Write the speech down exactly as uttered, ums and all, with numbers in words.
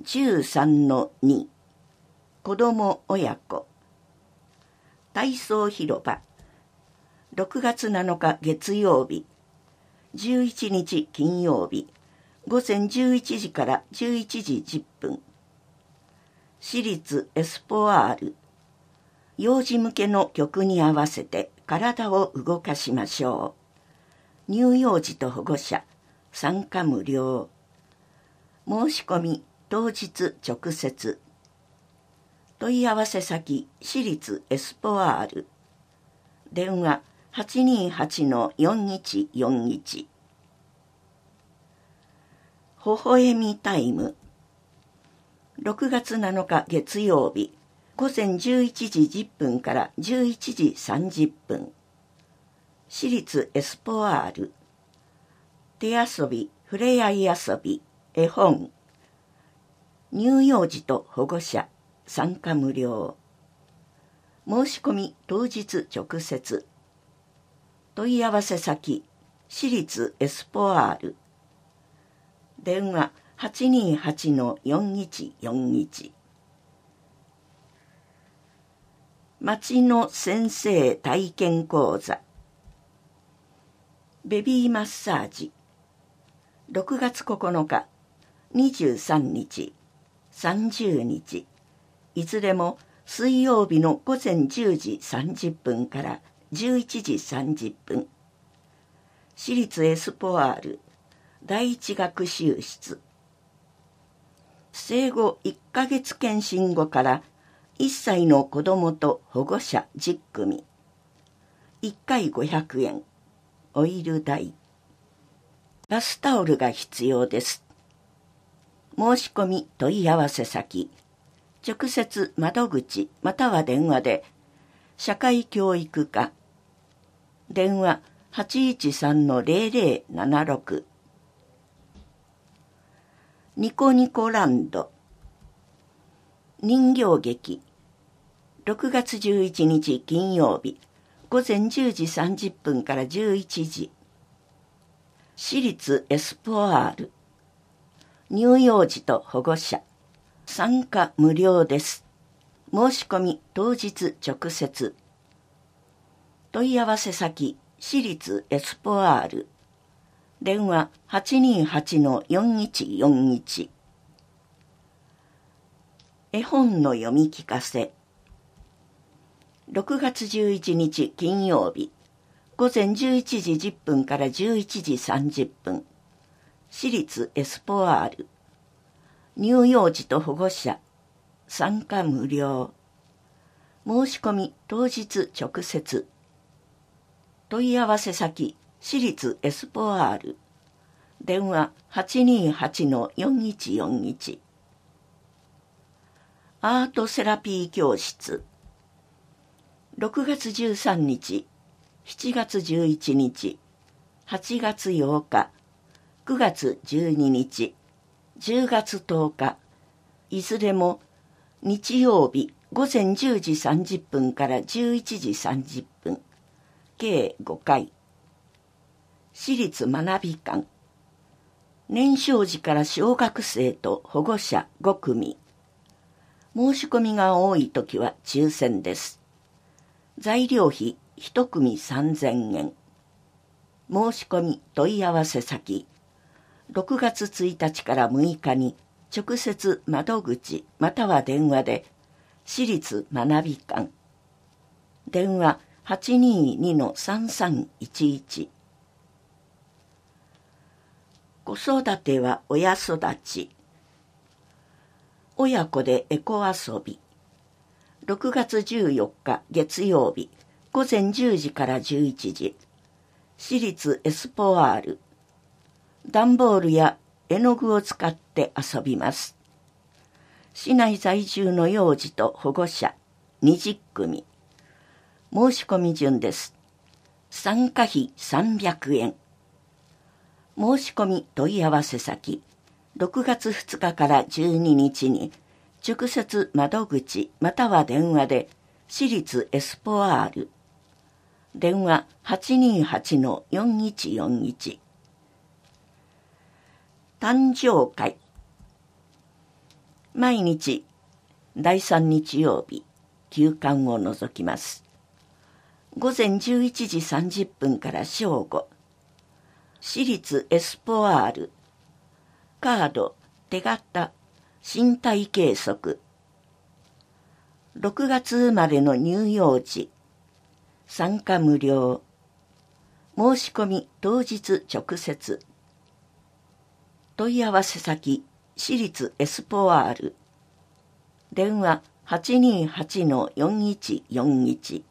じゅうさんのに 子ども親子体操広場ろくがつなのか月曜日じゅういちにち金曜日午前じゅういちじからじゅういちじじゅっぷん私立エスポアール幼児向けの曲に合わせて体を動かしましょう。乳幼児と保護者参加無料申し込み当日直接問い合わせ先私立エスポアール電話 はちにーはちのよんいちよんいち 微笑みタイムろくがつなのか月曜日午前じゅういちじじゅっぷんからじゅういちじさんじゅっぷん私立エスポアール手遊びふれあい遊び絵本乳幼児と保護者参加無料申し込み当日直接問い合わせ先私立エスポアール電話 はちにーはちのよんいちよんいち 町の先生体験講座ベビーマッサージろくがつここのかにじゅうさんにちさんじゅうにちいずれも水曜日の午前じゅうじさんじゅっぷんからじゅういちじさんじゅっぷん私立エスポアール第一学習室生後いっかげつ検診後からいっさいの子どもと保護者じゅっくみいっかいごひゃくえんオイル代バスタオルが必要です申し込み問い合わせ先直接窓口または電話で社会教育課電話 はちいちさんのぜろぜろななろく ニコニコランド人形劇ろくがつじゅういちにち金曜日午前じゅうじさんじゅっぷんからじゅういちじ私立エスポアール乳幼児と保護者参加無料です申し込み当日直接問い合わせ先私立エスポアール電話 はちにーはちのよんいちよんいち 絵本の読み聞かせろくがつじゅういちにち金曜日午前じゅういちじじゅっぷんからじゅういちじさんじゅっぷん私立エスポアール乳幼児と保護者参加無料申し込み当日直接問い合わせ先私立エスポアール電話 はちにーはちのよんいちよんいち アートセラピー教室ろくがつじゅうさんにちしちがつじゅういちにちはちがつようかくがつじゅうににちじゅうがつとおかいずれも日曜日午前じゅうじさんじゅっぷんからじゅういちじさんじゅっぷん計ごかい私立学び館年少児から小学生と保護者ごくみ申し込みが多いときは抽選です材料費いちくみさんぜんえん申し込み問い合わせ先ろくがつついたちからむいかに直接窓口または電話で私立学び館電話 はちにーにのさんさんいちいち 子育ては親育ち親子でエコ遊びろくがつじゅうよっか月曜日午前じゅうじからじゅういちじ私立エスポアール段ボールや絵の具を使って遊びます市内在住の幼児と保護者にじゅっくみ申し込み順です参加費さんびゃくえん申し込み問い合わせ先ろくがつふつかからじゅうににちに直接窓口または電話で私立エスポアール電話 はちにーはちのよんいちよんいち 誕生会毎日だいさん日曜日休館を除きます。午前じゅういちじさんじゅっぷんから正午、私立エスポワールカード手形身体計測、ろくがつ生まれの乳幼児参加無料、申し込み当日直接、問い合わせ先私立エスポワール、電話 はちにーはちのよんいちよんいち